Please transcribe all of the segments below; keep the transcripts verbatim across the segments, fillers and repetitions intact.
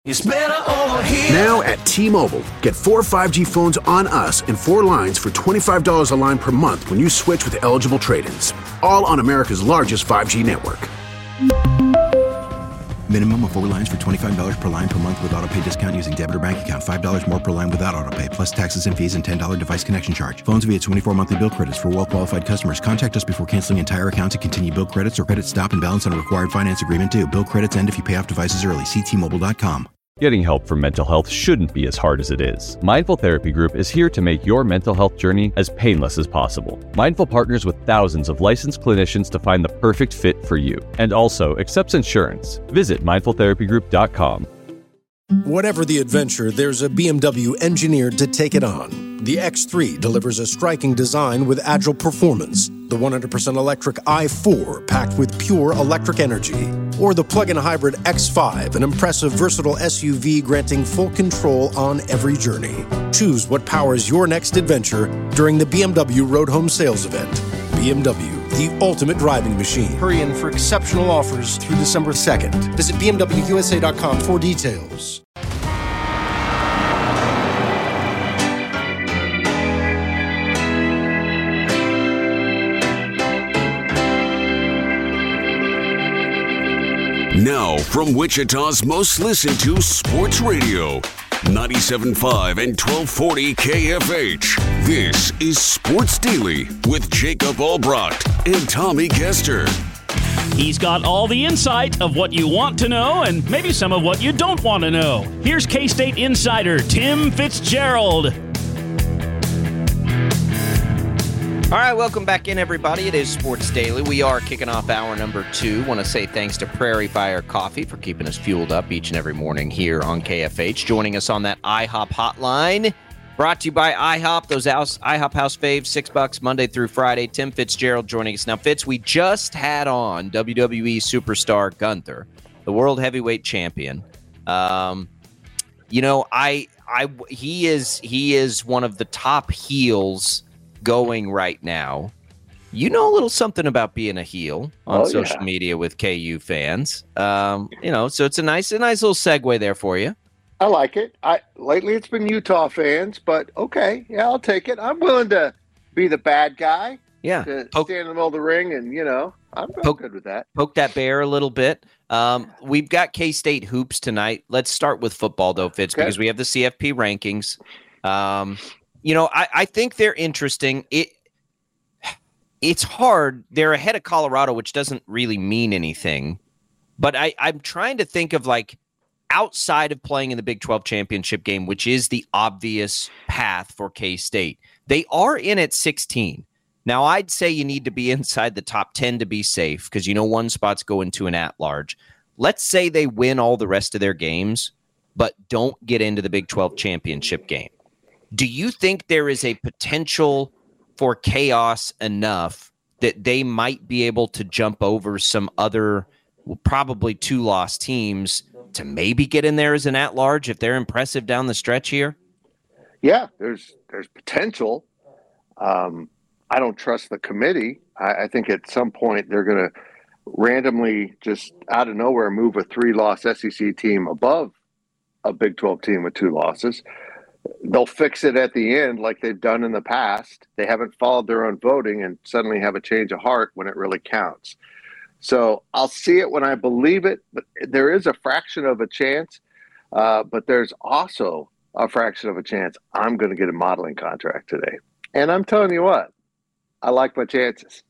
It's better over here. Now at T-Mobile, get four five G phones on us and four lines for twenty-five dollars a line per month when you switch with eligible trade-ins. All on America's largest five G network. Minimum of four lines for twenty-five dollars per line per month with autopay discount using debit or bank account. five dollars more per line without autopay, plus taxes and fees and ten dollars device connection charge. Phones via twenty-four monthly bill credits for well-qualified customers. Contact us before canceling entire account to continue bill credits or credit stop and balance on a required finance agreement due. Bill credits end if you pay off devices early. See T Mobile dot com. Getting help for mental health shouldn't be as hard as it is. Mindful Therapy Group is here to make your mental health journey as painless as possible. Mindful partners with thousands of licensed clinicians to find the perfect fit for you, and also accepts insurance. Visit mindful therapy group dot com. Whatever the adventure, there's a B M W engineered to take it on. The X three delivers a striking design with agile performance. The one hundred percent electric i four packed with pure electric energy. Or the plug-in hybrid X five, an impressive versatile S U V granting full control on every journey. Choose what powers your next adventure during the B M W Road Home Sales Event. B M W, the ultimate driving machine. Hurry in for exceptional offers through December second. Visit B M W U S A dot com for details. Now, from Wichita's most listened to sports radio, ninety-seven point five and twelve forty K F H. This is Sports Daily with Jacob Albrecht and Tommy Kester. He's got all the insight of what you want to know and maybe some of what you don't want to know. Here's K-State insider Tim Fitzgerald. All right, welcome back in, everybody. It is Sports Daily. We are kicking off hour number two. Want to say thanks to Prairie Fire Coffee for keeping us fueled up each and every morning here on K F H. Joining us on that IHOP hotline, brought to you by IHOP, those house, IHOP House Faves, six bucks Monday through Friday. Tim Fitzgerald joining us. Now, Fitz, we just had on W W E superstar Gunther, the world heavyweight champion. Um, you know, I, I, he is, he is one of the top heels going right now. You know a little something about being a heel on oh, social yeah. media with K U fans. Um, you know, so it's a nice, a nice little segue there for you. I like it. I lately it's been Utah fans, but okay, yeah, I'll take it. I'm willing to be the bad guy. Yeah, to poke, stand in the middle of the ring, and you know, I'm, I'm poke, good with that. Poke that bear a little bit. Um, we've got K-State hoops tonight. Let's start with football though, Fitz, okay. because we have the C F P rankings. Um, You know, I, I think they're interesting. It It's hard. They're ahead of Colorado, which doesn't really mean anything. But I, I'm trying to think of, like, outside of playing in the Big twelve championship game, which is the obvious path for K-State. They are in at sixteen. Now, I'd say you need to be inside the top ten to be safe because, you know, one spot's going to an at-large. Let's say they win all the rest of their games, but don't get into the Big twelve championship game. Do you think there is a potential for chaos enough that they might be able to jump over some other, probably two-loss teams to maybe get in there as an at-large if they're impressive down the stretch here? Yeah, there's there's potential. Um, I don't trust the committee. I, I think at some point they're going to randomly just out of nowhere move a three-loss S E C team above a Big twelve team with two losses. They'll fix it at the end like they've done in the past. They haven't followed their own voting and suddenly have a change of heart when it really counts. So I'll see it when I believe it, but there is a fraction of a chance. Uh, but there's also a fraction of a chance I'm going to get a modeling contract today. And I'm telling you what, I like my chances.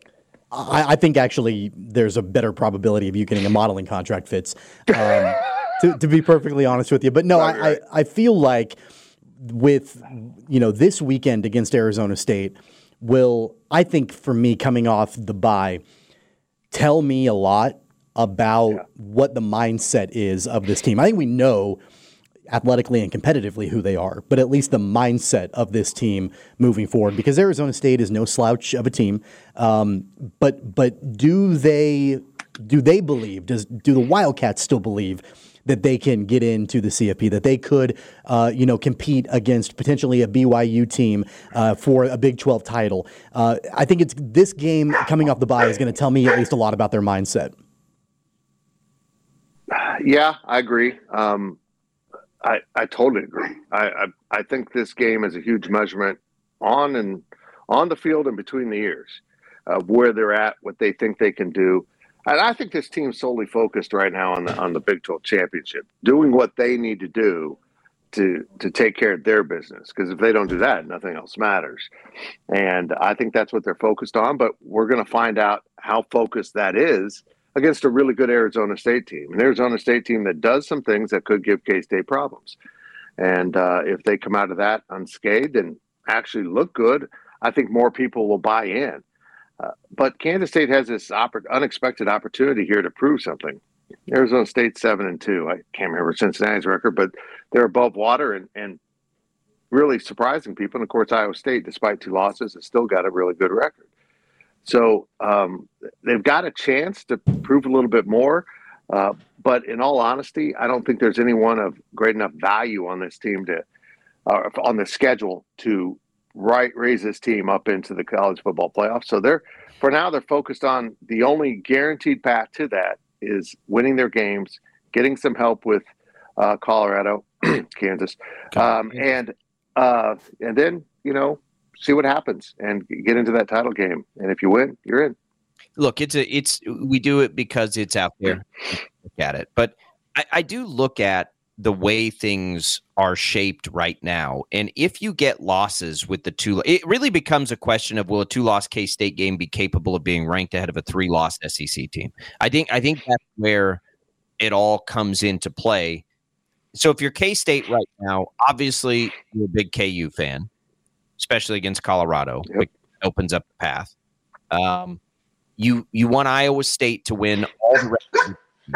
I, I think actually there's a better probability of you getting a modeling contract, Fitz, um, to, to be perfectly honest with you. But no, I, I, I feel like with, you know, this weekend against Arizona State will, I think for me coming off the bye, tell me a lot about yeah. what the mindset is of this team. I think we know athletically and competitively who they are, but at least the mindset of this team moving forward, because Arizona State is no slouch of a team. Um, but but do they do they believe, does do the Wildcats still believe that they can get into the C F P, that they could, uh, you know, compete against potentially a B Y U team uh, for a Big twelve title? Uh, I think it's this game coming off the bye is going to tell me at least a lot about their mindset. Yeah, I agree. Um, I I totally agree. I, I I think this game is a huge measurement on and on the field and between the ears of where they're at, what they think they can do. And I think this team's solely focused right now on the on the Big twelve championship, doing what they need to do to to take care of their business. Because if they don't do that, nothing else matters. And I think that's what they're focused on. But we're going to find out how focused that is against a really good Arizona State team. An Arizona State team that does some things that could give K-State problems. And uh, if they come out of that unscathed and actually look good, I think more people will buy in. Uh, but Kansas State has this oppor- unexpected opportunity here to prove something. Arizona State seven and two. I can't remember Cincinnati's record, but they're above water and, and really surprising people. And of course, Iowa State, despite two losses, has still got a really good record. So um, they've got a chance to prove a little bit more. Uh, but in all honesty, I don't think there's anyone of great enough value on this team to, uh, on the schedule to right raise this team up into the college football playoffs. So they're, for now, they're focused on the only guaranteed path to that is winning their games, getting some help with uh, Colorado, Kansas, um, and uh, and then, you know, see what happens and get into that title game. And if you win, you're in. Look, it's a, it's, we do it because it's out there. Look at it. But I, I do look at the way things are shaped right now. And if you get losses with the two, it really becomes a question of, will a two-loss K-State game be capable of being ranked ahead of a three-loss S E C team? I think, I think that's where it all comes into play. So if you're K-State right now, obviously you're a big K U fan, especially against Colorado. Yep. It opens up the path. Um, you you want Iowa State to win all the rest.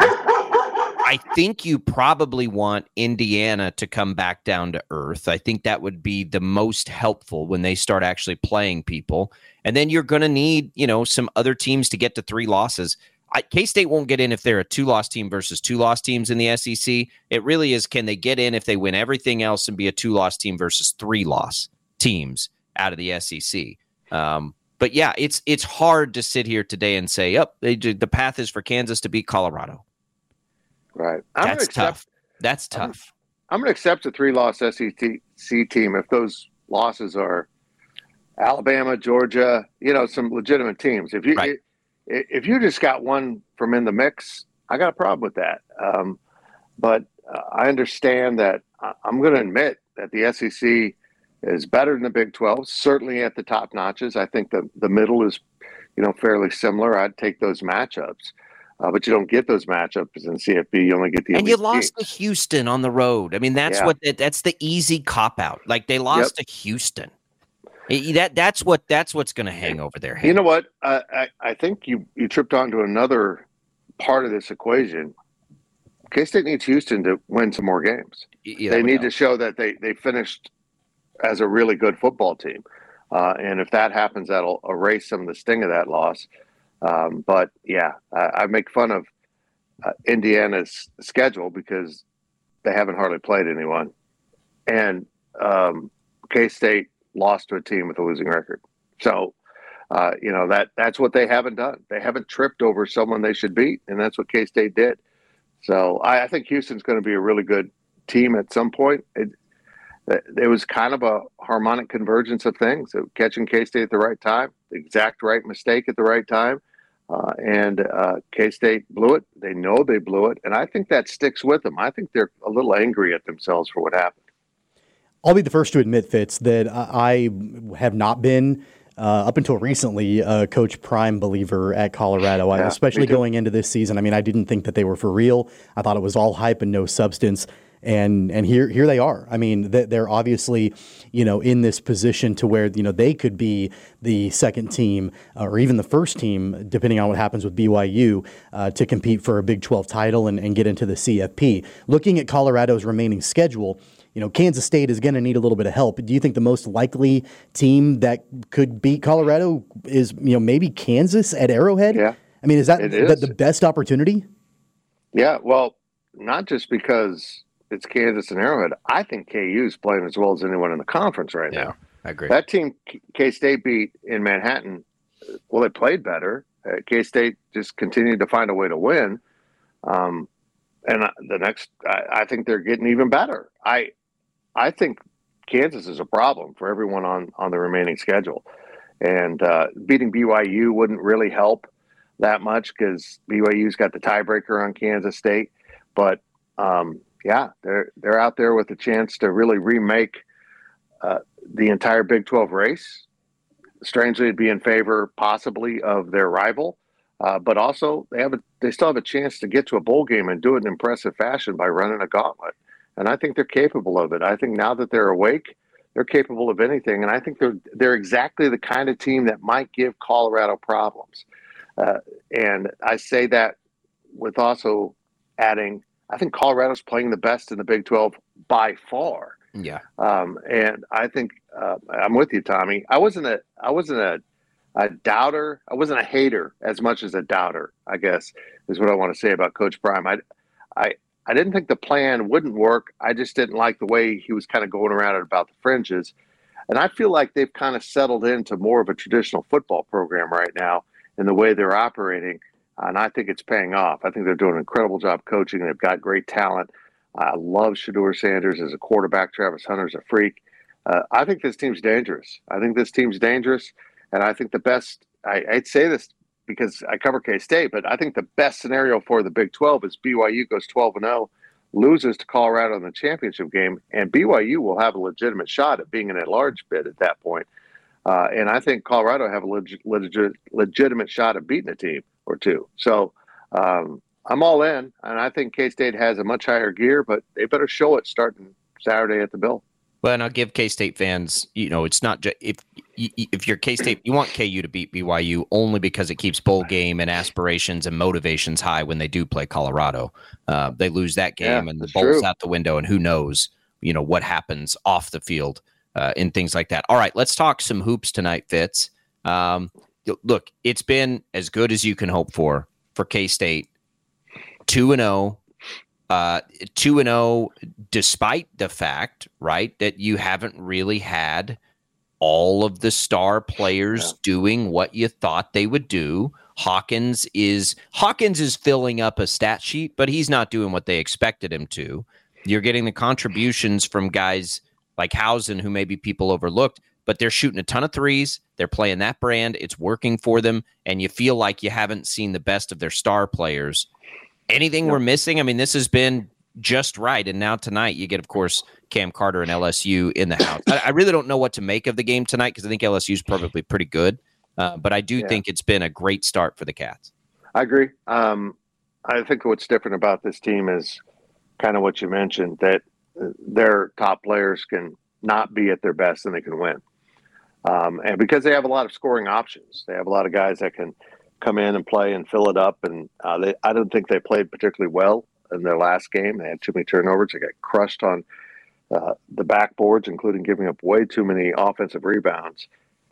I think you probably want Indiana to come back down to earth. I think that would be the most helpful when they start actually playing people. And then you're going to need, you know, some other teams to get to three losses. I, K-State won't get in if they're a two-loss team versus two-loss teams in the S E C. It really is, can they get in if they win everything else and be a two-loss team versus three-loss teams out of the S E C? Um, but yeah, it's it's hard to sit here today and say, "Yep, they do, the path is for Kansas to beat Colorado." Right. I'm That's accept, tough. That's tough. I'm, I'm going to accept a three-loss S E C team if those losses are Alabama, Georgia, you know, some legitimate teams. If you Right. if you just got one from in the mix, I got a problem with that. Um, but uh, I understand that I'm going to admit that the S E C is better than the Big twelve, certainly at the top notches. I think the, the middle is, you know, fairly similar. I'd take those matchups. Uh, but you don't get those matchups in C F B. You only get the And you elite lost teams. to Houston on the road. I mean, that's Yeah. what that's the easy cop out. Like they lost Yep. to Houston. It- that that's what that's what's going to hang over their head. You know what? Uh, I I think you you tripped onto another part of this equation. K-State needs Houston to win some more games. Yeah, they that would need help. to show that they they finished as a really good football team, uh, and if that happens, that'll erase some of the sting of that loss. Um, but yeah, I, I make fun of uh, Indiana's schedule because they haven't hardly played anyone, and um, K-State lost to a team with a losing record. So, uh, you know, that that's what they haven't done. They haven't tripped over someone they should beat, and that's what K-State did. So I, I think Houston's going to be a really good team at some point. It, it was kind of a harmonic convergence of things, of catching K-State at the right time, the exact right mistake at the right time. Uh, and uh, K-State blew it. They know they blew it. And I think that sticks with them. I think they're a little angry at themselves for what happened. I'll be the first to admit, Fitz, that I have not been, uh, up until recently, a Coach Prime believer at Colorado, I, Yeah, especially me too. going into this season. I mean, I didn't think that they were for real. I thought it was all hype and no substance. And and here here they are. I mean, they're obviously, you know, in this position to where, you know, they could be the second team or even the first team, depending on what happens with B Y U, uh, to compete for a Big twelve title and, and get into the C F P. Looking at Colorado's remaining schedule, you know, Kansas State is going to need a little bit of help. Do you think the most likely team that could beat Colorado is, you know, maybe Kansas at Arrowhead? Yeah. I mean, is that It the, is. the best opportunity? Yeah, well, not just because it's Kansas and Arrowhead. I think K U is playing as well as anyone in the conference right Yeah, now. I agree. That team K-State beat in Manhattan, well, they played better. Uh, K-State just continued to find a way to win. Um, and the next, I, I think they're getting even better. I, I think Kansas is a problem for everyone on, on the remaining schedule. And uh, beating B Y U wouldn't really help that much because B Y U's got the tiebreaker on Kansas State. But um, yeah, they're they're out there with a chance to really remake uh, the entire Big twelve race. Strangely, it'd be in favor possibly of their rival, uh, but also they have a, they still have a chance to get to a bowl game and do it in impressive fashion by running a gauntlet. And I think they're capable of it. I think now that they're awake, they're capable of anything. And I think they're they're exactly the kind of team that might give Colorado problems. Uh, and I say that with also adding, I think Colorado's playing the best in the Big twelve by far. Yeah. Um, and I think uh, I'm with you, Tommy. I wasn't a I wasn't a, a doubter. I wasn't a hater as much as a doubter, I guess, is what I want to say about Coach Prime. I I I didn't think the plan wouldn't work. I just didn't like the way he was kind of going around it about the fringes. And I feel like they've kind of settled into more of a traditional football program right now in the way they're operating. And I think it's paying off. I think they're doing an incredible job coaching. They've got great talent. I love Shedeur Sanders as a quarterback. Travis Hunter's a freak. Uh, I think this team's dangerous. I think this team's dangerous. And I think the best, I, I'd say this because I cover K-State, but I think the best scenario for the Big twelve is B Y U goes twelve and oh, loses to Colorado in the championship game, and B Y U will have a legitimate shot at being an at-large bid at that point. Uh, and I think Colorado have a leg- legit, legitimate shot at beating a team or two. So um, I'm all in, and I think K-State has a much higher gear, but they better show it starting Saturday at the Bill. Well, and I'll give K-State fans, you know, it's not just if if you're K-State, you want K U to beat B Y U only because it keeps bowl game and aspirations and motivations high when they do play Colorado. Uh, they lose that game yeah, and the bowl's true. out the window, and who knows, you know, what happens off the field uh, and things like that. All right, let's talk some hoops tonight, Fitz. Um, look, it's been as good as you can hope for for K-State. two and oh. Uh, two and oh, despite the fact, right, that you haven't really had all of the star players yeah. doing what you thought they would do. Hawkins is Hawkins is filling up a stat sheet, but he's not doing what they expected him to. You're getting the contributions from guys like Hausen, who maybe people overlooked, but they're shooting a ton of threes. They're playing that brand. It's working for them, and you feel like you haven't seen the best of their star players. Anything we're missing? I mean, this has been just right. And now tonight you get, of course, Cam Carter and L S U in the house. I, I really don't know what to make of the game tonight because I think L S U is probably pretty good. Uh, but I do yeah. think it's been a great start for the Cats. I agree. Um, I think what's different about this team is kind of what you mentioned, that their top players can not be at their best and they can win. Um, and because they have a lot of scoring options, they have a lot of guys that can come in and play and fill it up. And uh, they, I don't think they played particularly well in their last game. They had too many turnovers. They got crushed on uh, the backboards, including giving up way too many offensive rebounds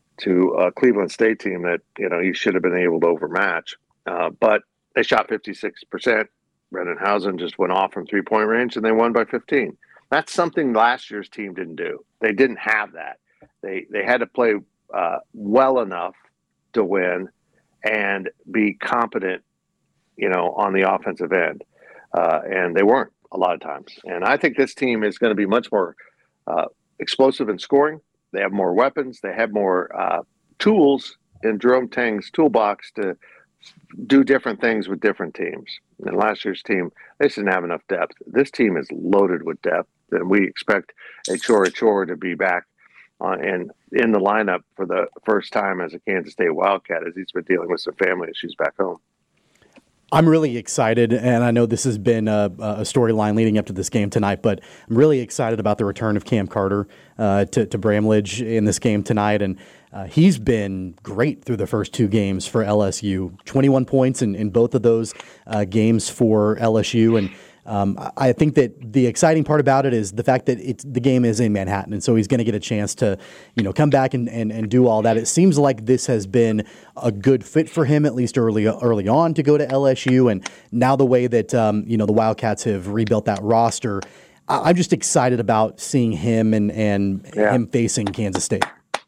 to a Cleveland State team that, you know, you should have been able to overmatch. Uh, but they shot fifty-six percent. Brendan Hausen just went off from three-point range, and they won by fifteen. That's something last year's team didn't do. They didn't have that. They, they had to play uh, well enough to win and be competent, you know, on the offensive end. Uh, and they weren't a lot of times. And I think this team is going to be much more uh, explosive in scoring. They have more weapons. They have more uh, tools in Jerome Tang's toolbox to do different things with different teams. And last year's team, they just didn't have enough depth. This team is loaded with depth, and we expect Achor Achor to be back Uh, and in the lineup for the first time as a Kansas State Wildcat, as he's been dealing with some family issues back home. I'm really excited, and I know this has been a, a storyline leading up to this game tonight, but I'm really excited about the return of Cam Carter uh, to, to Bramlage in this game tonight, and uh, he's been great through the first two games for L S U. twenty-one points in, in both of those uh, games for L S U, and Um, I think that the exciting part about it is the fact that it's, the game is in Manhattan, and so he's going to get a chance to, you know, come back and, and, and do all that. It seems like this has been a good fit for him, at least early early on, to go to L S U. And now the way that um, you know the Wildcats have rebuilt that roster, I, I'm just excited about seeing him and and yeah. him facing Kansas State.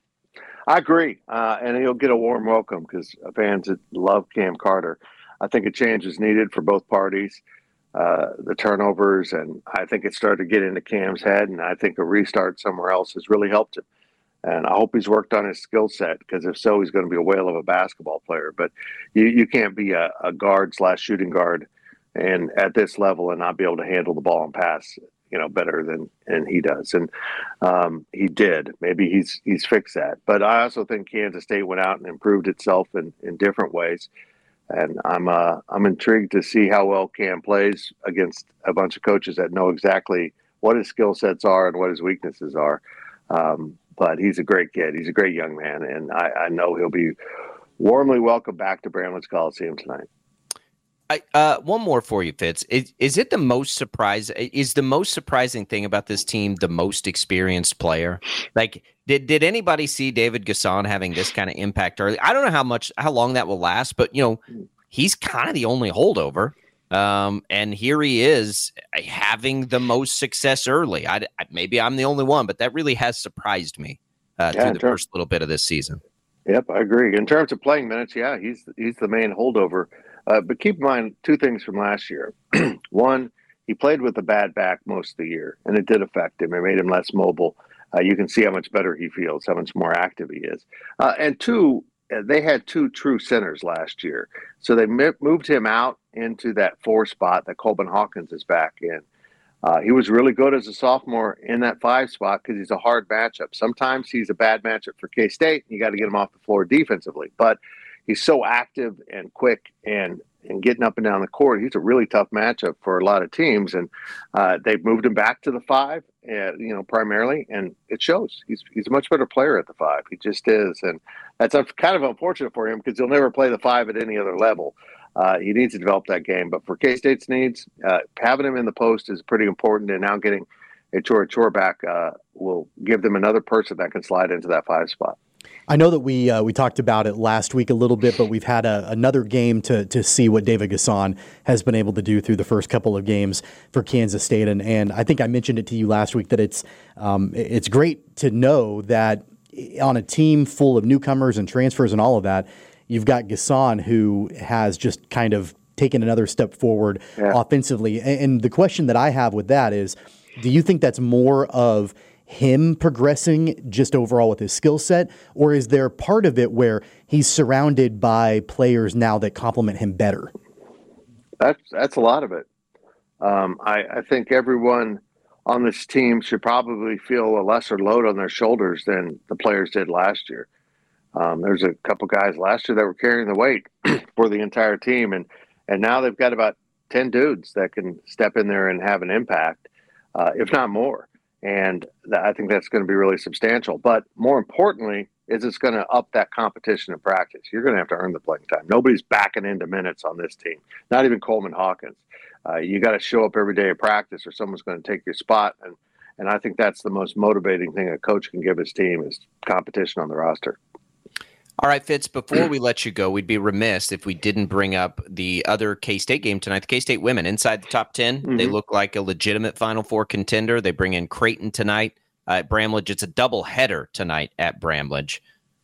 I agree, uh, and he'll get a warm welcome because fans that love Cam Carter. I think a change is needed for both parties. uh, the turnovers, and I think it started to get into Cam's head, and I think a restart somewhere else has really helped him. And I hope he's worked on his skill set, because if so, he's going to be a whale of a basketball player. But you, you can't be a, a guard slash shooting guard and at this level and not be able to handle the ball and pass, you know, better than and he does. And um, he did. Maybe he's he's fixed that. But I also think Kansas State went out and improved itself in, in different ways. And I'm uh, I'm intrigued to see how well Cam plays against a bunch of coaches that know exactly what his skill sets are and what his weaknesses are. Um, But he's a great kid. He's a great young man, and I, I know he'll be warmly welcomed back to Bramlage Coliseum tonight. I, uh, one more for you, Fitz. Is, is it the most surprise? Is the most surprising thing about this team the most experienced player? Like, did did anybody see David Gasson having this kind of impact early? I don't know how much, how long that will last, but you know, he's kind of the only holdover. Um, and here he is having the most success early. I, I, maybe I'm the only one, but that really has surprised me uh, yeah, through the terms, first little bit of this season. Yep, I agree. In terms of playing minutes, yeah, he's he's the main holdover. Uh, but keep in mind two things from last year. One, he played with a bad back most of the year, and it did affect him. It made him less mobile. Uh, you can see how much better he feels, how much more active he is. Uh, and two, they had two true centers last year. So they moved him out into that four spot that Coleman Hawkins is back in. Uh, he was really good as a sophomore in that five spot because he's a hard matchup. Sometimes he's a bad matchup for K-State. You got to get him off the floor defensively. But he's so active and quick and, and getting up and down the court. He's a really tough matchup for a lot of teams. And uh, they've moved him back to the five, uh, you know, primarily. And it shows. He's he's a much better player at the five. He just is. And that's kind of unfortunate for him because he'll never play the five at any other level. Uh, he needs to develop that game. But for K-State's needs, uh, having him in the post is pretty important. And now getting Chor Chor back uh, will give them another person that can slide into that five spot. I know that we uh, we talked about it last week a little bit, but we've had a, another game to to see what David Gasson has been able to do through the first couple of games for Kansas State. And, and I think I mentioned it to you last week that it's um, it's great to know that on a team full of newcomers and transfers and all of that, you've got Gasson who has just kind of taken another step forward yeah. offensively. And, and the question that I have with that is, do you think that's more of him progressing just overall with his skill set, or is there part of it where he's surrounded by players now that complement him better? That's that's a lot of it. Um, I, I think everyone on this team should probably feel a lesser load on their shoulders than the players did last year. Um, there's a couple guys last year that were carrying the weight for the entire team, and and now they've got about ten dudes that can step in there and have an impact, uh, if not more. And I think that's going to be really substantial. But more importantly, is it's going to up that competition in practice. You're going to have to earn the playing time. Nobody's backing into minutes on this team, not even Coleman Hawkins. Uh, you got to show up every day at practice or someone's going to take your spot. And, and I think that's the most motivating thing a coach can give his team is competition on the roster. All right, Fitz, before we let you go, we'd be remiss if we didn't bring up the other K-State game tonight. The K-State women inside the top ten. Mm-hmm. They look like a legitimate Final Four contender. They bring in Creighton tonight uh, at Bramlage. It's a double header tonight at Bramlage.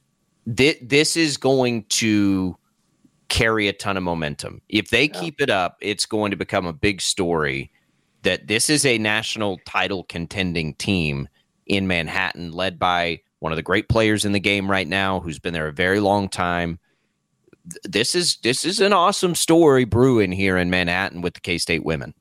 This, this is going to carry a ton of momentum. If they yeah. keep it up, it's going to become a big story that this is a national title contending team in Manhattan led by one of the great players in the game right now, who's been there a very long time. This is this is an awesome story brewing here in Manhattan with the K-State women.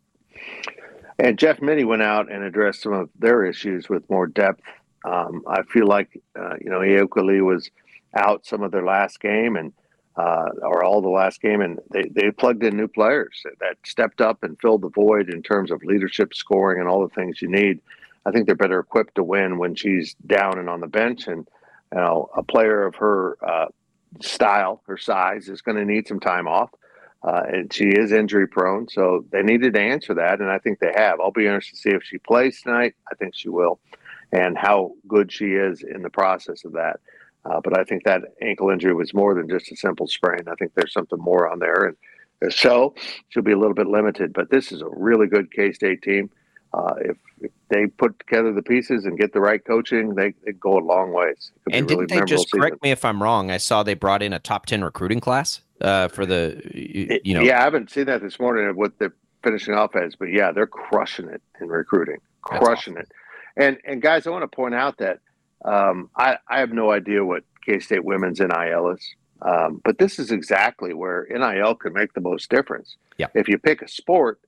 And Jeff Mittie went out and addressed some of their issues with more depth. Um, I feel like, uh, you know, Eoka was out some of their last game and uh, or all the last game, and they, they plugged in new players that stepped up and filled the void in terms of leadership, scoring, and all the things you need. I think they're better equipped to win when she's down and on the bench. And, you know, a player of her uh, style, her size, is going to need some time off. Uh, and she is injury prone. So they needed to answer that. And I think they have. I'll be interested to see if she plays tonight. I think she will. And how good she is in the process of that. Uh, but I think that ankle injury was more than just a simple sprain. I think there's something more on there. And so she'll be a little bit limited. But this is a really good K-State team. Uh, if, if they put together the pieces and get the right coaching, they, they go a long ways. And didn't really they just correct season. me if I'm wrong? I saw they brought in a top ten recruiting class uh, for the, you, you know. Yeah, I haven't seen that this morning. What the finishing off as, but yeah, they're crushing it in recruiting, crushing awesome. it. And and guys, I want to point out that um, I, I have no idea what K-State women's N I L is, um, but this is exactly where N I L can make the most difference. Yeah. If you pick a sport,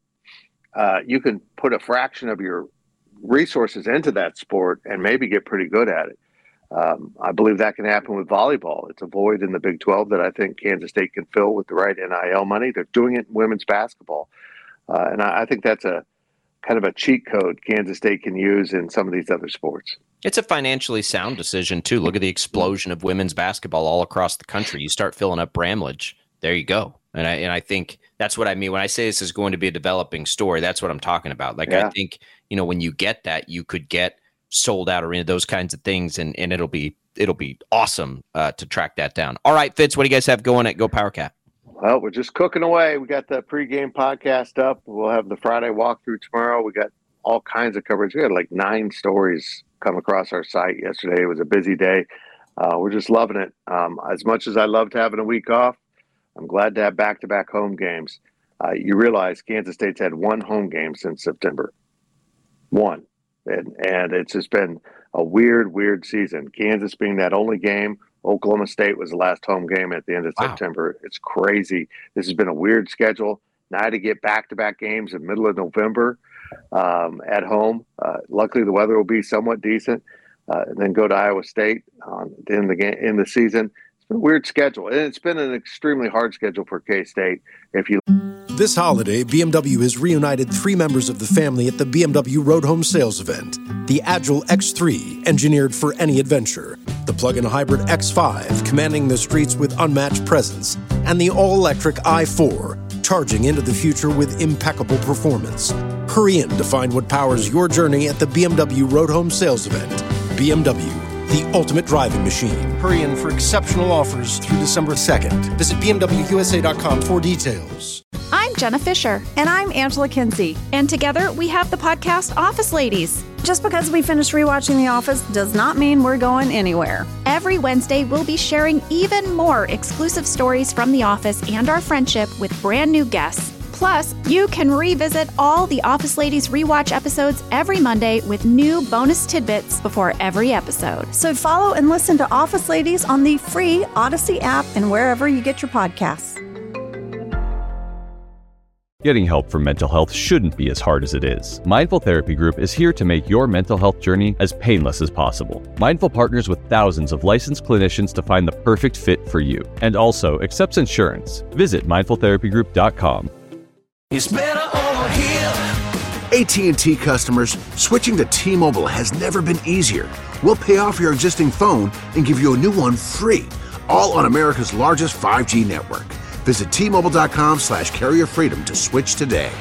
uh, you can put a fraction of your resources into that sport and maybe get pretty good at it. Um, I believe that can happen with volleyball. It's a void in the Big twelve that I think Kansas State can fill with the right N I L money. They're doing it in women's basketball. Uh, and I, I think that's a kind of a cheat code Kansas State can use in some of these other sports. It's a financially sound decision, too. Look at the explosion of women's basketball all across the country. You start filling up Bramlage, there you go. And I and I think that's what I mean. When I say this is going to be a developing story, that's what I'm talking about. Like, yeah. I think, you know, when you get that, you could get sold out arena, those kinds of things, and, and it'll be it'll be awesome uh, to track that down. All right, Fitz, what do you guys have going at Go Power Cat? Well, we're just cooking away. We got the pregame podcast up. We'll have the Friday walkthrough tomorrow. We got all kinds of coverage. We had like nine stories come across our site yesterday. It was a busy day. Uh, we're just loving it. Um, as much as I loved having a week off, I'm glad to have back-to-back home games. Uh, you realize Kansas State's had one home game since September. One. And, and it's just been a weird, weird season. Kansas being that only game. Oklahoma State was the last home game at the end of wow. September. It's crazy. This has been a weird schedule. Now to get back-to-back games in the middle of November um, at home. Uh, luckily, the weather will be somewhat decent. Uh, and then go to Iowa State um, in the game in the season. It's been a weird schedule, and it's been an extremely hard schedule for K-State. If you This holiday, B M W has reunited three members of the family at the B M W Road Home Sales event. The Agile X three, engineered for any adventure. The plug-in hybrid X five, commanding the streets with unmatched presence. And the all-electric i four, charging into the future with impeccable performance. Hurry in to find what powers your journey at the B M W Road Home Sales event. B M W, the ultimate driving machine. Hurry in for exceptional offers through December second. Visit B M W U S A dot com for details. I'm Jenna Fisher. And I'm Angela Kinsey. And together we have the podcast Office Ladies. Just because we finished rewatching The Office does not mean we're going anywhere. Every Wednesday, we'll be sharing even more exclusive stories from The Office and our friendship with brand new guests. Plus, you can revisit all the Office Ladies rewatch episodes every Monday with new bonus tidbits before every episode. So follow and listen to Office Ladies on the free Odyssey app and wherever you get your podcasts. Getting help for mental health shouldn't be as hard as it is. Mindful Therapy Group is here to make your mental health journey as painless as possible. Mindful partners with thousands of licensed clinicians to find the perfect fit for you, and also accepts insurance. Visit mindful therapy group dot com. It's better over here. A T and T customers, switching to T-Mobile has never been easier. We'll pay off your existing phone and give you a new one free, all on America's largest five G network. Visit T Mobile dot com slash carrier freedom to switch today.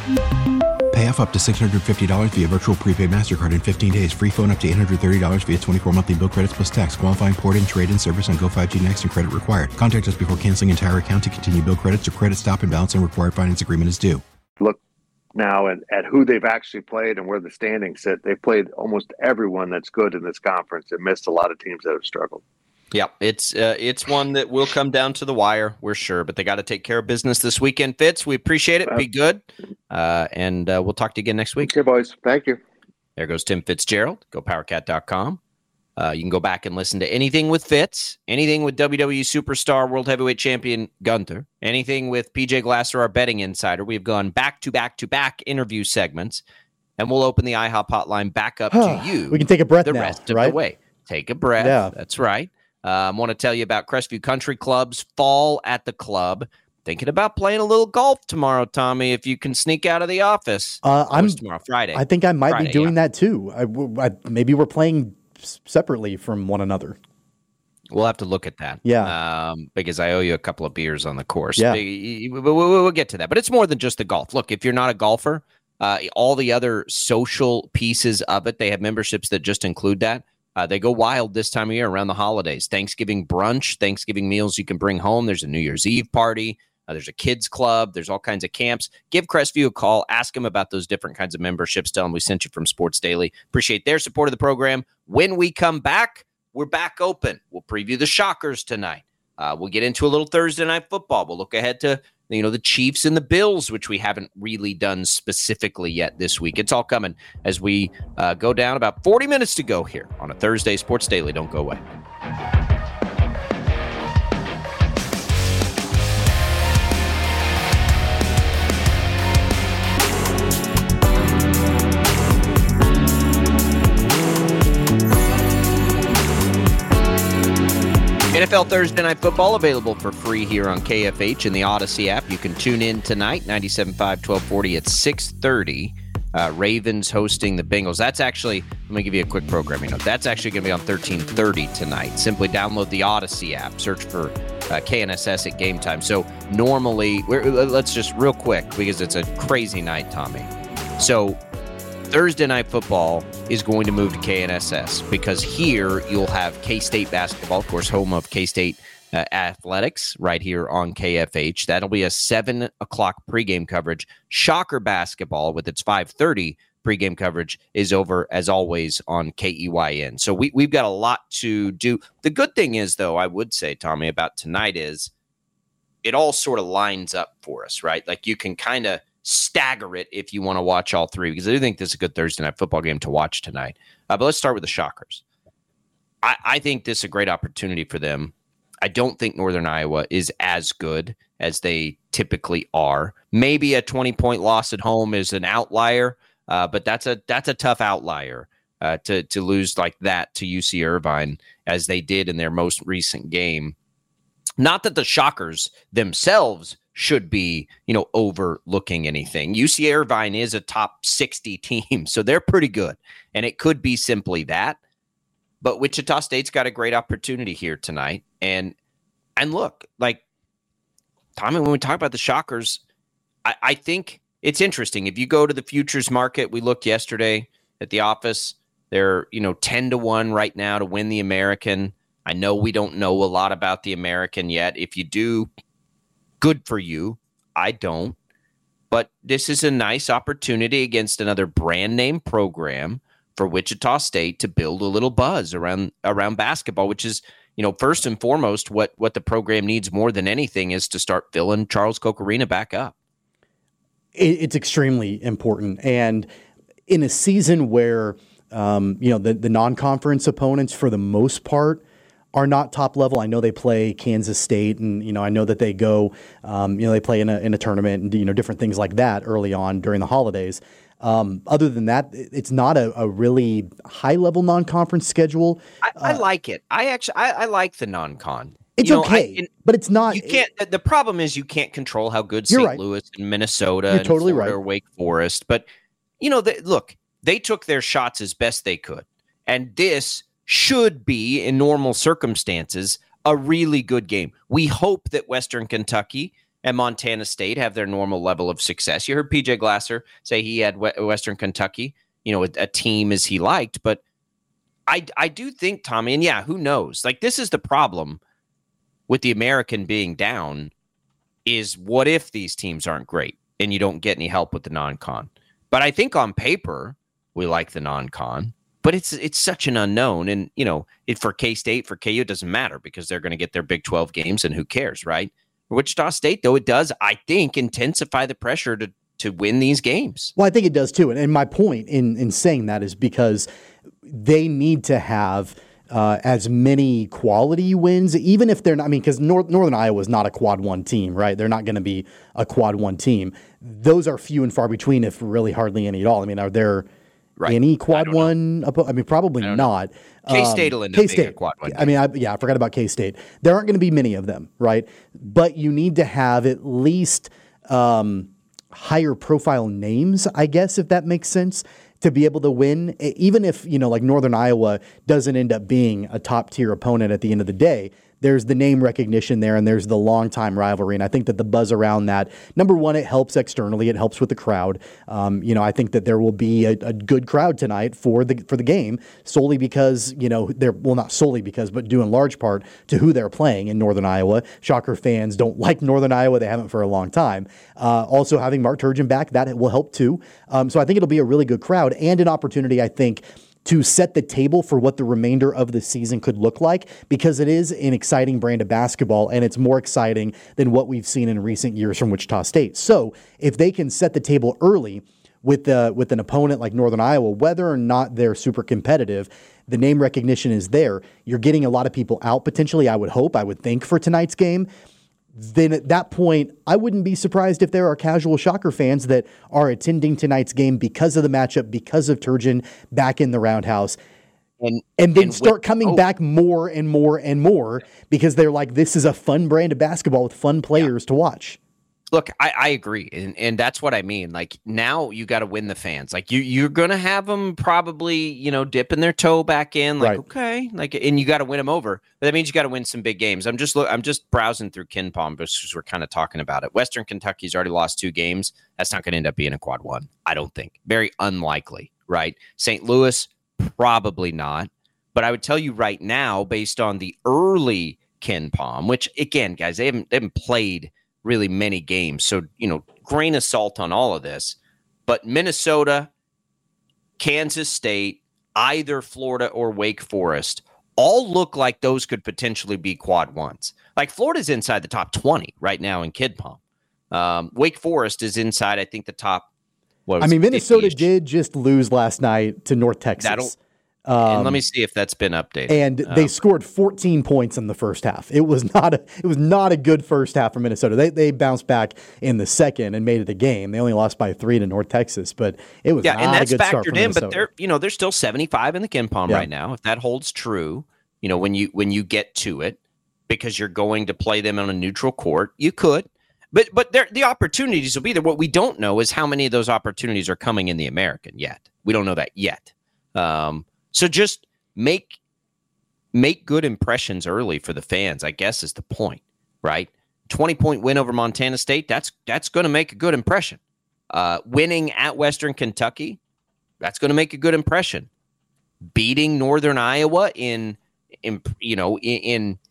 Pay off up to six hundred fifty dollars via virtual prepaid MasterCard in fifteen days. Free phone up to eight hundred thirty dollars via twenty-four monthly bill credits plus tax. Qualifying port-in, trade-in service on Go five G Next and credit required. Contact us before canceling entire account to continue bill credits or credit stop and balance and required finance agreement is due. Look now at, at who they've actually played and where the standings sit. They've played almost everyone that's good in this conference and missed a lot of teams that have struggled. Yeah, it's uh, it's one that will come down to the wire, we're sure, but they got to take care of business this weekend, Fitz. We appreciate it. Be good. Uh, and uh, we'll talk to you again next week. Okay, boys. Thank you. There goes Tim Fitzgerald. Go power cat dot com. Uh, you can go back and listen to anything with Fitz, anything with W W E Superstar World Heavyweight Champion Gunther, anything with P J Glasser, our betting insider. We've gone back to back to back interview segments, and we'll open the I HOP hotline back up to you. We can take a breath the now, rest of right? the way. Take a breath. Yeah. That's right. I um, want to tell you about Crestview Country Club's Fall at the Club. Thinking about playing a little golf tomorrow, Tommy, if you can sneak out of the office. Uh, I'm tomorrow, Friday. I think I might Friday, be doing yeah. that too. I, I, maybe we're playing separately from one another. We'll have to look at that. Yeah. Um, because I owe you a couple of beers on the course. Yeah. We'll, we'll get to that. But it's more than just the golf. Look, if you're not a golfer, uh, all the other social pieces of it, they have memberships that just include that. Uh, they go wild this time of year around the holidays. Thanksgiving brunch, Thanksgiving meals you can bring home. There's a New Year's Eve party. Uh, there's a kids club. There's all kinds of camps. Give Crestview a call. Ask them about those different kinds of memberships. Tell them we sent you from Sports Daily. Appreciate their support of the program. When we come back, we're back open. We'll preview the Shockers tonight. Uh, we'll get into a little Thursday night football. We'll look ahead to you know, the Chiefs and the Bills, which we haven't really done specifically yet this week. It's all coming as we uh, go down. About forty minutes to go here on a Thursday Sports Daily. Don't go away. N F L Thursday Night Football available for free here on K F H and the Odyssey app. You can tune in tonight, ninety-seven point five, twelve forty at six thirty. Uh, Ravens hosting the Bengals. That's actually, let me give you a quick programming note. That's actually going to be on thirteen thirty tonight. Simply download the Odyssey app. Search for uh, K N S S at game time. So normally, we're, let's just real quick, because it's a crazy night, Tommy. So Thursday Night Football is going to move to K N S S because here you'll have K-State basketball, of course, home of K-State uh, athletics, right here on K F H. That'll be a seven o'clock pregame coverage. Shocker basketball with its five thirty pregame coverage is over, as always, on K E Y N. So we, we've got a lot to do. The good thing is, though, I would say, Tommy, about tonight is it all sort of lines up for us, right? Like you can kind of stagger it if you want to watch all three, because I do think this is a good Thursday night football game to watch tonight. Uh, but let's start with the Shockers. I, I think this is a great opportunity for them. I don't think Northern Iowa is as good as they typically are. Maybe a twenty-point loss at home is an outlier, uh, but that's a that's a tough outlier uh, to to lose like that to U C Irvine as they did in their most recent game. Not that the Shockers themselves should be, you know, overlooking anything. U C Irvine is a top sixty team, so they're pretty good. And it could be simply that. But Wichita State's got a great opportunity here tonight. And and look, like, Tommy, when we talk about the Shockers, I, I think it's interesting. If you go to the futures market, we looked yesterday at the office. They're, you know, ten to one right now to win the American. I know we don't know a lot about the American yet. If you do, good for you. I don't. But this is a nice opportunity against another brand name program for Wichita State to build a little buzz around around basketball, which is, you know, first and foremost, what what the program needs more than anything is to start filling Charles Koch Arena back up. It's extremely important. And in a season where, um, you know, the, the non-conference opponents, for the most part, are not top level. I know they play Kansas State, and you know I know that they go, um, you know, they play in a in a tournament and you know different things like that early on during the holidays. Um, other than that, it's not a, a really high level non-conference schedule. I, I uh, like it. I actually I, I like the non-con. It's you know, okay, I, but it's not. You can't. The, the problem is you can't control how good Saint right. Louis and Minnesota You're and totally Florida right. or Wake Forest. But you know, they, look, they took their shots as best they could, and this should be, in normal circumstances, a really good game. We hope that Western Kentucky and Montana State have their normal level of success. You heard P J Glasser say he had Western Kentucky, you know, a, a team as he liked. But I, I do think, Tommy, and yeah, who knows? Like, this is the problem with the American being down is what if these teams aren't great and you don't get any help with the non-con? But I think on paper, we like the non-con. But it's it's such an unknown, and you know, it for K-State, for K U, it doesn't matter because they're going to get their Big twelve games, and who cares, right? For Wichita State, though, it does, I think, intensify the pressure to to win these games. Well, I think it does too, and, and my point in in saying that is because they need to have uh, as many quality wins, even if they're not. I mean, because North, Northern Iowa is not a quad one team, right? They're not going to be a quad one team. Those are few and far between, if really hardly any at all. I mean, are there Right. any quad I one? I mean, probably I not. K-State will end up being a quad one. I mean, I, yeah, I forgot about K-State. There aren't going to be many of them, right? But you need to have at least um, higher profile names, I guess, if that makes sense, to be able to win. Even if, you know, like Northern Iowa doesn't end up being a top tier opponent at the end of the day, there's the name recognition there, and there's the long-time rivalry. And I think that the buzz around that, number one, it helps externally. It helps with the crowd. Um, you know, I think that there will be a, a good crowd tonight for the for the game, solely because, you know, they're, well, not solely because, but due in large part to who they're playing in Northern Iowa. Shocker fans don't like Northern Iowa. They haven't for a long time. Uh, also, having Mark Turgeon back, that will help too. Um, so I think it'll be a really good crowd and an opportunity, I think, to set the table for what the remainder of the season could look like, because it is an exciting brand of basketball, and it's more exciting than what we've seen in recent years from Wichita State. So if they can set the table early with the, with an opponent like Northern Iowa, whether or not they're super competitive, the name recognition is there. You're getting a lot of people out potentially, I would hope, I would think, for tonight's game. Then at that point, I wouldn't be surprised if there are casual Shocker fans that are attending tonight's game because of the matchup, because of Turgeon back in the Roundhouse. And, and then and start with, coming oh. back more and more and more because they're like, this is a fun brand of basketball with fun players yeah. to watch. Look, I, I agree, and and that's what I mean. Like, now you got to win the fans. Like, you you're gonna have them probably, you know, dipping their toe back in. Like, right. okay, like, and you got to win them over. But that means you got to win some big games. I'm just look, I'm just browsing through KenPom because we're kind of talking about it. Western Kentucky's already lost two games. That's not going to end up being a quad one, I don't think. Very unlikely, right? Saint Louis, probably not. But I would tell you right now, based on the early KenPom, which again, guys, they haven't they haven't played really many games. So, you know, grain of salt on all of this. But Minnesota, Kansas State, either Florida or Wake Forest, all look like those could potentially be quad ones. Like, Florida's inside the top twenty right now in KidPom. Um, Wake Forest is inside, I think, the top. What was I mean, Minnesota fifty-ish. Did just lose last night to North Texas. That'll, Um, and let me see if that's been updated. And um, they scored fourteen points in the first half. It was not a it was not a good first half for Minnesota. They they bounced back in the second and made it a game. They only lost by three to North Texas, but it was yeah, not and that's a good start for factored in. Minnesota. But they're you know they're still seventy-five in the KenPom yeah. right now. If that holds true, you know when you when you get to it, because you're going to play them on a neutral court, you could. But but there the opportunities will be there. What we don't know is how many of those opportunities are coming in the American yet. We don't know that yet. Um, so just Make make good impressions early for the fans, I guess, is the point, right? twenty-point win over Montana State, that's that's going to make a good impression. Uh, winning at Western Kentucky, that's going to make a good impression. Beating Northern Iowa in, in you know, in, in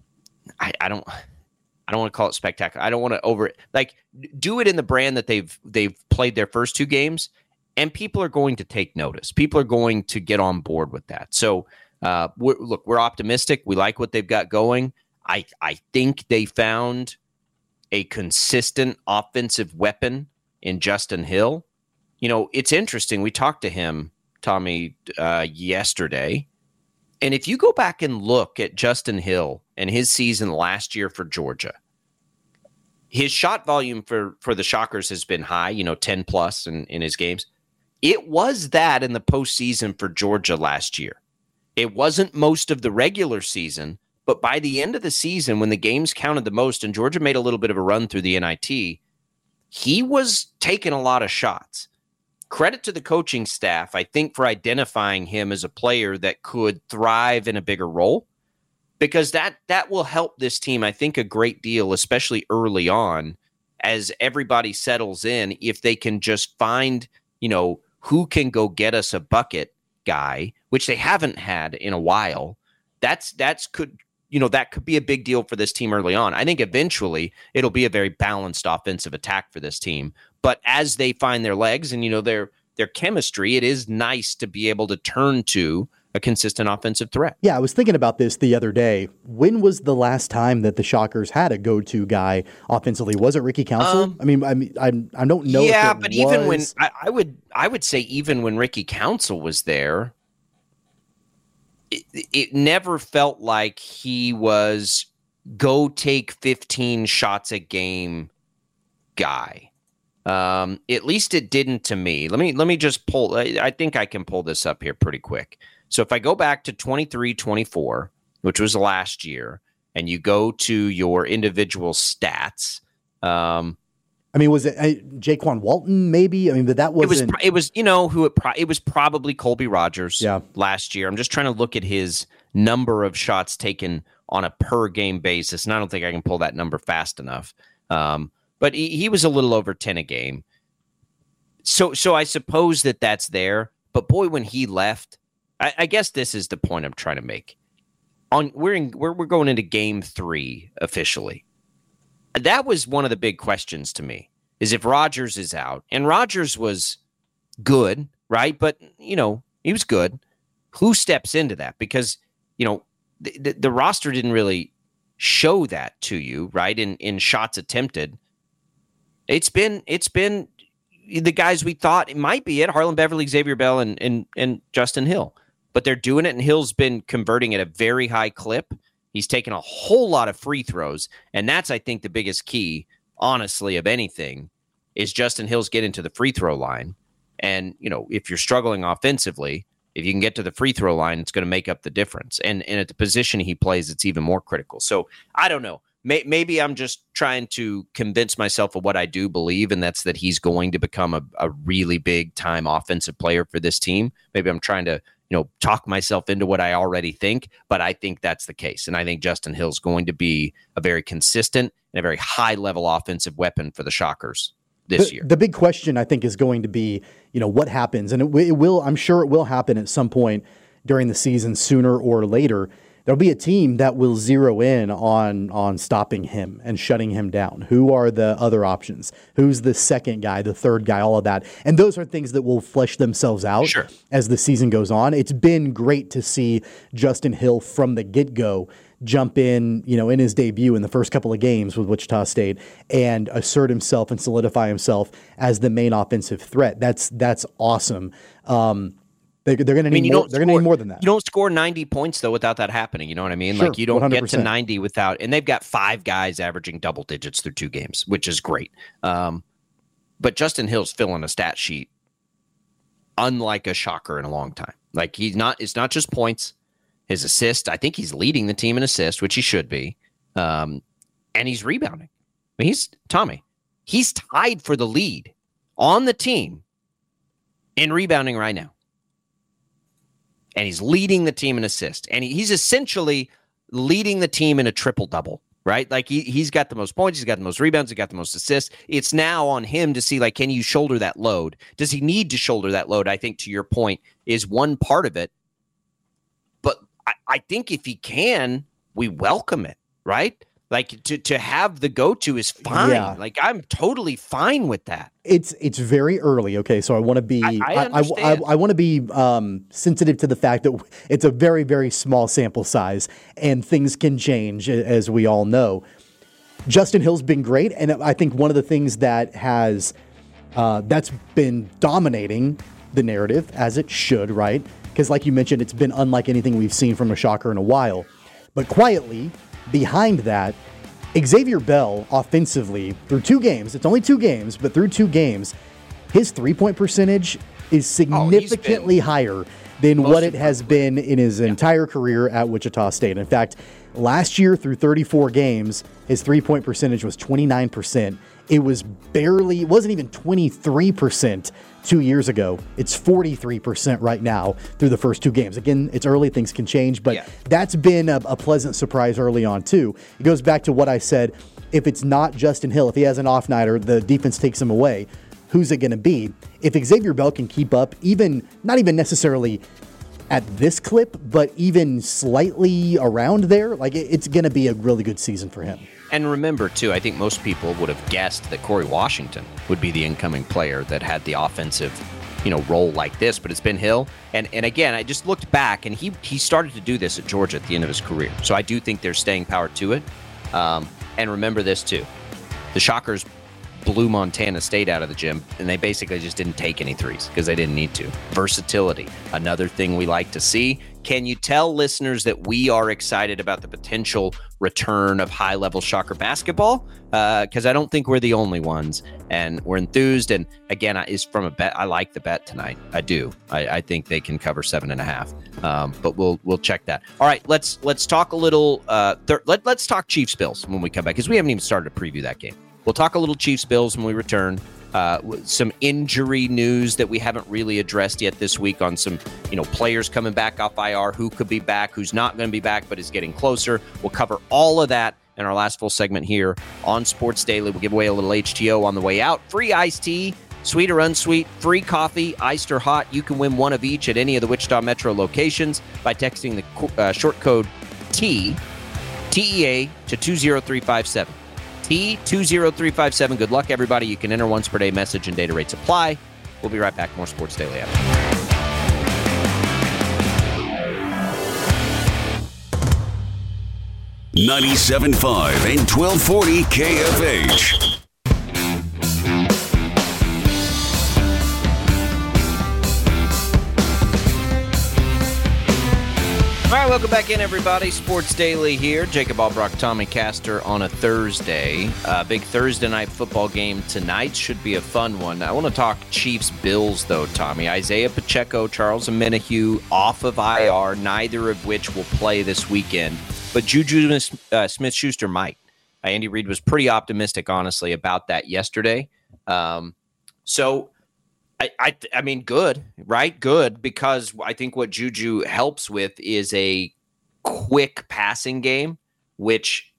I, I don't I don't want to call it spectacular. I don't want to over like do it in the brand that they've they've played their first two games. And people are going to take notice. People are going to get on board with that. So, uh, we're, look, we're optimistic. We like what they've got going. I I think they found a consistent offensive weapon in Justin Hill. You know, it's interesting. We talked to him, Tommy, uh, yesterday. And if you go back and look at Justin Hill and his season last year for Georgia, his shot volume for, for the Shockers has been high, you know, ten plus in, in his games. It was that in the postseason for Georgia last year. It wasn't most of the regular season, but by the end of the season, when the games counted the most, and Georgia made a little bit of a run through the N I T, he was taking a lot of shots. Credit to the coaching staff, I think, for identifying him as a player that could thrive in a bigger role, because that that will help this team, I think, a great deal, especially early on, as everybody settles in, if they can just find, you know, who can go get us a bucket guy, which they haven't had in a while. That's that's could you know that could be a big deal for this team early on. I think eventually it'll be a very balanced offensive attack for this team. But as they find their legs and you know their their chemistry, it is nice to be able to turn to a consistent offensive threat. Yeah, I was thinking about this the other day. When was the last time that the Shockers had a go-to guy offensively? Was it Ricky Council? Um, I mean, I mean, I, I don't know. Yeah, if it but was. even when I, I would, I would say even when Ricky Council was there, it, it never felt like he was go take fifteen shots a game guy. Um, at least it didn't to me. Let me let me just pull. I, I think I can pull this up here pretty quick. So if I go back to twenty-three twenty-four, which was last year, and you go to your individual stats, um, I mean, was it uh, Jaquan Walton? Maybe. I mean, but that wasn't. It was. It was. You know who it. Pro- it was probably Colby Rogers. Yeah. Last year, I'm just trying to look at his number of shots taken on a per game basis, and I don't think I can pull that number fast enough. Um, but he, he was a little over ten a game. So, so I suppose that that's there. But boy, when he left. I, I guess this is the point I'm trying to make. On we're in we're we're going into game three officially. That was one of the big questions to me, is if Rogers is out. And Rogers was good, right? But, you know, he was good. who steps into that? Because, you know, the, the, the roster didn't really show that to you, right? In in shots attempted. It's been it's been the guys we thought it might be it, Harlan Beverly, Xavier Bell, and and and Justin Hill. But they're doing it, and Hill's been converting at a very high clip. He's taken a whole lot of free throws, and that's, I think, the biggest key, honestly, of anything, is Justin Hill's getting to the free throw line. And, you know, if you're struggling offensively, if you can get to the free throw line, it's going to make up the difference. And, and at the position he plays, it's even more critical. So I don't know. May, maybe I'm just trying to convince myself of what I do believe, and that's that he's going to become a, a really big time offensive player for this team. Maybe I'm trying to, you know, talk myself into what I already think, but I think that's the case. And I think Justin Hill's going to be a very consistent and a very high level offensive weapon for the Shockers this the, year. The big question, I think, is going to be, you know, what happens, and it, it will, I'm sure it will happen at some point during the season, sooner or later. There'll be a team that will zero in on on stopping him and shutting him down. Who are the other options? Who's the second guy, the third guy, all of that? And those are things that will flesh themselves out sure. as the season goes on. It's been great to see Justin Hill from the get-go jump in, you know, in his debut in the first couple of games with Wichita State and assert himself and solidify himself as the main offensive threat. That's that's awesome. Um, They're, they're going to need, more, they're gonna need more than that. You don't score ninety points, though, without that happening. You know what I mean? Sure, like, you don't one hundred percent. get to ninety without, and they've got five guys averaging double digits through two games, which is great. Um, but Justin Hill's filling a stat sheet unlike a Shocker in a long time. Like, he's not, it's not just points, his assist. I think he's leading the team in assist, which he should be. Um, and he's rebounding. I mean, he's, Tommy, he's tied for the lead on the team in rebounding right now. And he's leading the team in assists. And he, he's essentially leading the team in a triple-double, right? Like, he, he's got the most points, he's got the most rebounds, he's got the most assists. It's now on him to see, like, can you shoulder that load? Does he need to shoulder that load? I think, to your point, is one part of it. But I, I think if he can, we welcome it, right? Like, to, to have the go-to is fine. Yeah. Like, I'm totally fine with that. It's it's very early, okay? So I want to be I, I, I, I, I want to be um, sensitive to the fact that it's a very, very small sample size, and things can change, as we all know. Justin Hill's been great, and I think one of the things that has uh, that's been dominating the narrative, as it should, right? Because, like you mentioned, it's been unlike anything we've seen from a Shocker in a while. But quietly, behind that, Xavier Bell offensively, through two games, it's only two games, but through two games, his three-point percentage is significantly oh, higher than what it has been in his yeah. entire career at Wichita State. In fact, last year through thirty-four games, his three-point percentage was twenty-nine percent. It was barely, it wasn't even twenty-three percent two years ago. It's forty-three percent right now through the first two games. Again, it's early, things can change, but yeah. that's been a, a pleasant surprise early on too. It goes back to what I said. If it's not Justin Hill, if he has an off night or the defense takes him away, who's it going to be? If Xavier Bell can keep up, even not even necessarily at this clip, but even slightly around there, like it, it's going to be a really good season for him. And remember, too, I think most people would have guessed that Corey Washington would be the incoming player that had the offensive, you know, role like this, but it's been Hill. And and again, I just looked back, and he he started to do this at Georgia at the end of his career. So I do think there's staying power to it. Um, and remember this, too. The Shockers blew Montana State out of the gym, and they basically just didn't take any threes because they didn't need to. Versatility, another thing we like to see. Can you tell listeners that we are excited about the potential return of high-level Shocker basketball? Because uh, I don't think we're the only ones, and we're enthused. And again, is from a bet. I like the bet tonight. I do. I, I think they can cover seven and a half. Um, but we'll we'll check that. All right, let's let's talk a little. Uh, thir- let let's talk Chiefs Bills when we come back, because we haven't even started to preview that game. We'll talk a little Chiefs Bills when we return. Uh, some injury news that we haven't really addressed yet this week on some, you know, players coming back off I R, who could be back, who's not going to be back, but is getting closer. We'll cover all of that in our last full segment here on Sports Daily. We'll give away a little H T O on the way out. Free iced tea, sweet or unsweet, free coffee, iced or hot. You can win one of each at any of the Wichita Metro locations by texting the uh, short code T, T E A to two zero three five seven. T two zero three five seven. Good luck, everybody. You can enter once per day message and data rates apply. We'll be right back. More Sports Daily after. ninety-seven point five and twelve forty K F H. All right, welcome back in, everybody. Sports Daily here. Jacob Albrock, Tommy Castor on a Thursday. Uh, big Thursday night football game tonight. Should be a fun one. I want to talk Chiefs-Bills, though, Tommy. Isaiah Pacheco, Charles Omenihu off of I R, neither of which will play this weekend. But Juju uh, Smith-Schuster might. Uh, Andy Reid was pretty optimistic, honestly, about that yesterday. Um, so... I, I I mean, good, right? Good, because I think what Juju helps with is a quick passing game, which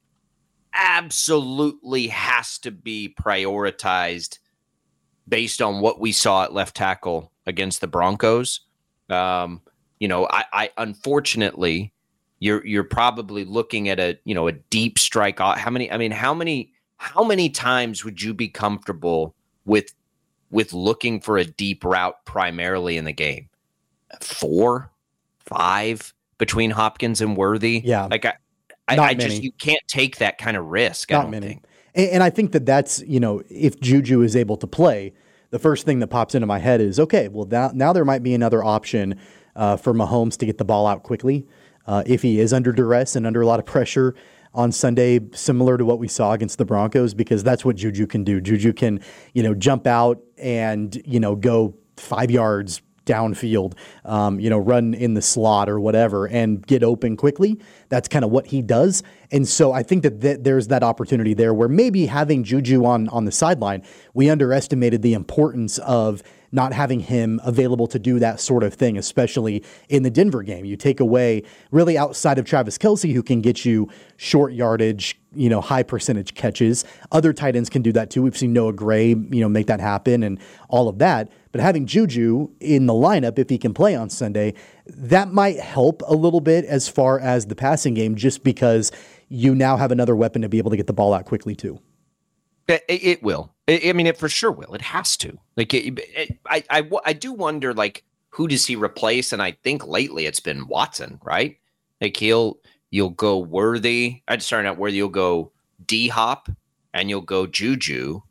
absolutely has to be prioritized based on what we saw at left tackle against the Broncos. Um, you know, I, I unfortunately, you're you're probably looking at a you know a deep strike. How many? I mean, how many? How many times would you be comfortable with? with looking for a deep route primarily in the game? Four, five between Hopkins and Worthy. Yeah. Like I, I, I just, you can't take that kind of risk. Not I don't many. think. And, and I think that that's, you know, if Juju is able to play, the first thing that pops into my head is, okay, well now, now there might be another option uh, for Mahomes to get the ball out quickly. Uh, if he is under duress and under a lot of pressure on Sunday, similar to what we saw against the Broncos, because that's what Juju can do. Juju can, you know, jump out and, you know, go five yards downfield, um, you know, run in the slot or whatever and get open quickly. That's kind of what he does. And so I think that th- there's that opportunity there where maybe having Juju on, on the sideline, we underestimated the importance of not having him available to do that sort of thing, especially in the Denver game. You take away, really outside of Travis Kelce, who can get you short yardage, you know, high percentage catches. Other tight ends can do that too. We've seen Noah Gray, you know, make that happen and all of that. But having Juju in the lineup, if he can play on Sunday, that might help a little bit as far as the passing game, just because you now have another weapon to be able to get the ball out quickly too. It, it will. I mean, it for sure will. It has to. Like, it, it, I, I, I do wonder, like, who does he replace? And I think lately it's been Watson, right? Like, he'll, you'll go Worthy. I'm sorry, not Worthy. You'll go D-Hop, and you'll go Juju.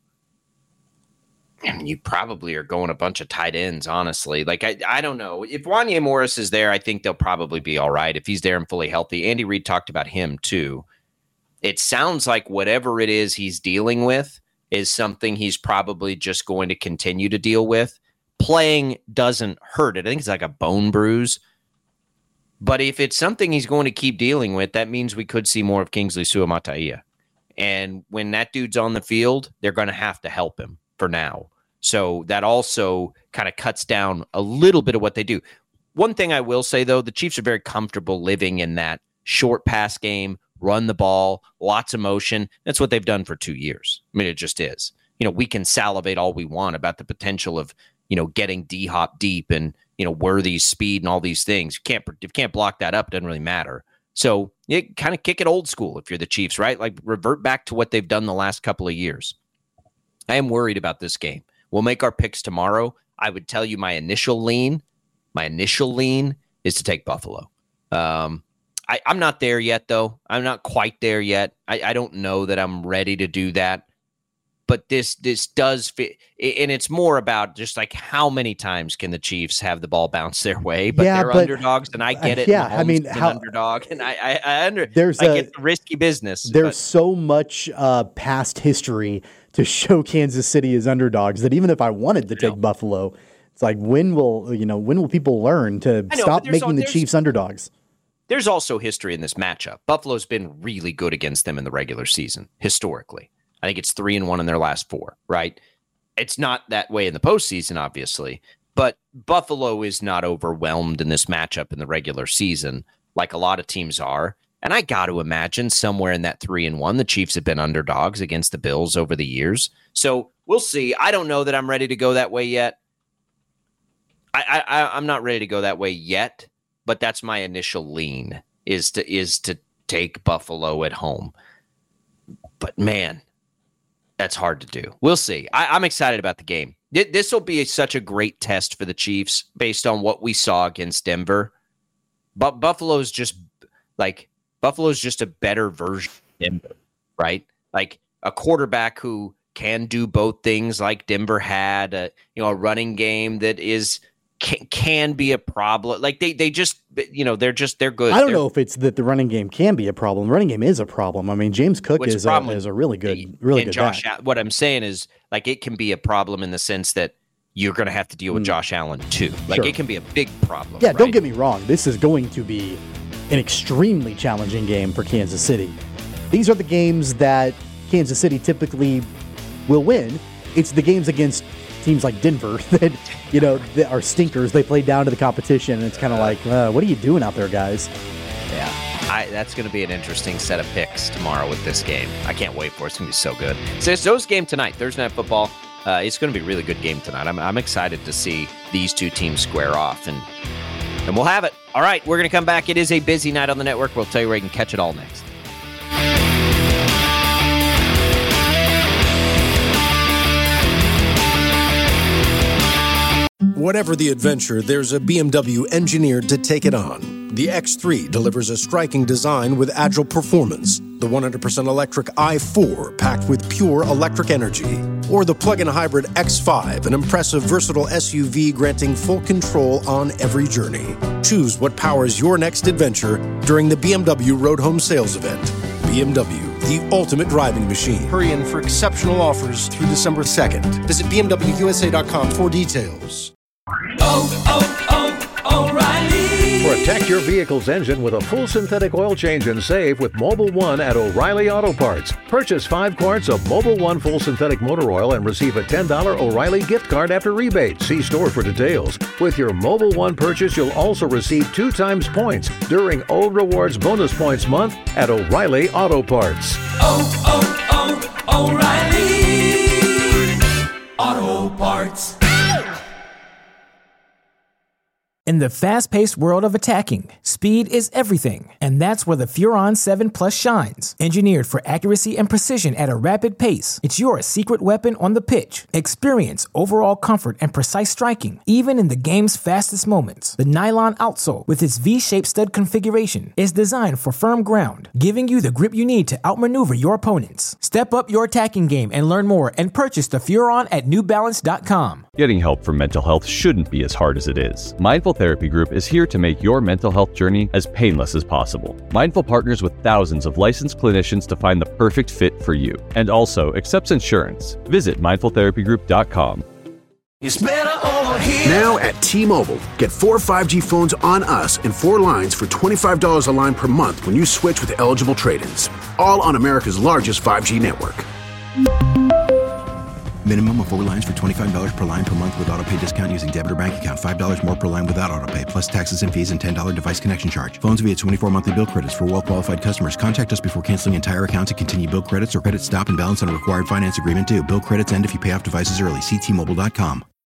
And you probably are going a bunch of tight ends, honestly. Like, I, I don't know. If Wanya Morris is there, I think they'll probably be all right. If he's there and fully healthy. Andy Reid talked about him, too. It sounds like whatever it is he's dealing with is something he's probably just going to continue to deal with. Playing doesn't hurt it. I think it's like a bone bruise. But if it's something he's going to keep dealing with, that means we could see more of Kingsley Suamataia. And when that dude's on the field, they're going to have to help him for now. So that also kind of cuts down a little bit of what they do. One thing I will say, though, the Chiefs are very comfortable living in that short pass game, run the ball, lots of motion. That's what they've done for two years. I mean, it just is. You know, we can salivate all we want about the potential of, you know, getting D-Hop deep and, you know, Worthy's speed and all these things. You can't, if you can't block that up, it doesn't really matter. So you kind of kick it old school if you're the Chiefs, right? Like, revert back to what they've done the last couple of years. I am worried about this game. We'll make our picks tomorrow. I would tell you my initial lean, my initial lean is to take Buffalo. Um, I, I'm not there yet, though. I'm not quite there yet. I, I don't know that I'm ready to do that. But this this does fit. And it's more about just like how many times can the Chiefs have the ball bounce their way? But yeah, they're but, underdogs, and I get it. Yeah, I mean, an how, underdog, and I I, I under. There's like a, it's risky business. There's but. so much uh, past history to show Kansas City as underdogs that even if I wanted to take Buffalo, it's like when will you know when will people learn to know, stop making all, the Chiefs underdogs? There's also history in this matchup. Buffalo's been really good against them in the regular season, historically. I think it's three and one in their last four, right? It's not that way in the postseason, obviously, but Buffalo is not overwhelmed in this matchup in the regular season like a lot of teams are. And I got to imagine somewhere in that three and one, the Chiefs have been underdogs against the Bills over the years. So we'll see. I don't know that I'm ready to go that way yet. I, I, I'm not ready to go that way yet. But that's my initial lean is to is to take Buffalo at home. But man, that's hard to do. We'll see. I, I'm excited about the game. This will be a, such a great test for the Chiefs based on what we saw against Denver. But Buffalo's just like Buffalo's just a better version of Denver, right? Like a quarterback who can do both things like Denver had, a, you know, a running game that is can, can be a problem. Like they, they just, you know, they're just, they're good. I don't they're, know if it's that the running game can be a problem. The running game is a problem. I mean, James Cook is a, is a really good, really good Josh, back. What I'm saying is, like, it can be a problem in the sense that you're going to have to deal with mm. Josh Allen too. Like sure. It can be a big problem. Yeah, right? Don't get me wrong. This is going to be an extremely challenging game for Kansas City. These are the games that Kansas City typically will win. It's the games against teams like Denver that, you know, that are stinkers. They play down to the competition, and it's kind of like, uh, what are you doing out there, guys? Yeah, I, that's going to be an interesting set of picks tomorrow with this game. I can't wait for it. It's going to be so good. So it's those game tonight, Thursday Night Football. Uh, it's going to be a really good game tonight. I'm, I'm excited to see these two teams square off, and and we'll have it. All right, we're going to come back. It is a busy night on the network. We'll tell you where you can catch it all next. Whatever the adventure, there's a B M W engineered to take it on. The X three delivers a striking design with agile performance. The one hundred percent electric i four packed with pure electric energy. Or the plug-in hybrid X five, an impressive, versatile S U V granting full control on every journey. Choose what powers your next adventure during the B M W Road Home Sales Event. B M W, the ultimate driving machine. Hurry in for exceptional offers through December second. Visit B M W U S A dot com for details. Oh, oh, oh, O'Reilly! Protect your vehicle's engine with a full synthetic oil change and save with Mobil one at O'Reilly Auto Parts. Purchase five quarts of Mobil one full synthetic motor oil and receive a ten dollars O'Reilly gift card after rebate. See store for details. With your Mobil one purchase, you'll also receive two times points during O Rewards Bonus Points Month at O'Reilly Auto Parts. Oh, oh, oh, O'Reilly Auto Parts. In the fast-paced world of attacking, speed is everything, and that's where the Furon seven Plus shines. Engineered for accuracy and precision at a rapid pace, it's your secret weapon on the pitch. Experience overall comfort and precise striking, even in the game's fastest moments. The nylon outsole, with its V-shaped stud configuration, is designed for firm ground, giving you the grip you need to outmaneuver your opponents. Step up your attacking game and learn more and purchase the Furon at New Balance dot com. Getting help for mental health shouldn't be as hard as it is. Mindful Therapy Group is here to make your mental health journey as painless as possible. Mindful partners with thousands of licensed clinicians to find the perfect fit for you, and also accepts insurance. Visit mindful therapy group dot com. It's better over here. Now at T-Mobile, get four five G phones on us and four lines for twenty-five dollars a line per month when you switch with eligible trade-ins. All on America's largest five G network. Minimum of four lines for twenty-five dollars per line per month with auto pay discount using debit or bank account. five dollars more per line without auto pay, plus taxes and fees and ten dollars device connection charge. Phones via twenty-four monthly bill credits for well-qualified customers. Contact us before canceling entire account to continue bill credits or credit stop and balance on a required finance agreement due. Bill credits end if you pay off devices early. See T Mobile dot com.